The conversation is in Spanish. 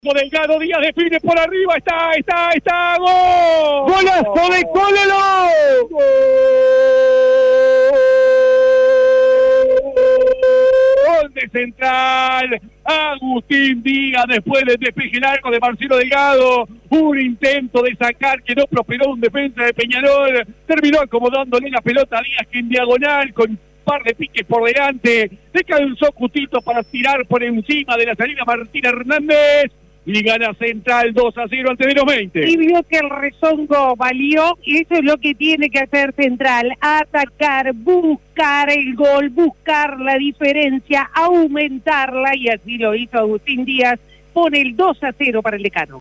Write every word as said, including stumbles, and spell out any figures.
Delgado Díaz define por arriba, está, está, está, ¡gol! ¡Golazo de Colo! ¡Gol de Central! Agustín Díaz después del despeje largo de Marcelo Delgado, un intento de sacar que no prosperó un defensa de Peñarol, terminó acomodándole la pelota a Díaz que en diagonal con par de piques por delante, le cansó Cutito para tirar por encima de la salida Martín Hernández y gana Central dos a cero ante menos veinte. Y vio que el rezongo valió, y eso es lo que tiene que hacer Central, atacar, buscar el gol, buscar la diferencia, aumentarla, y así lo hizo Agustín Díaz, pone el dos a cero para el Decano.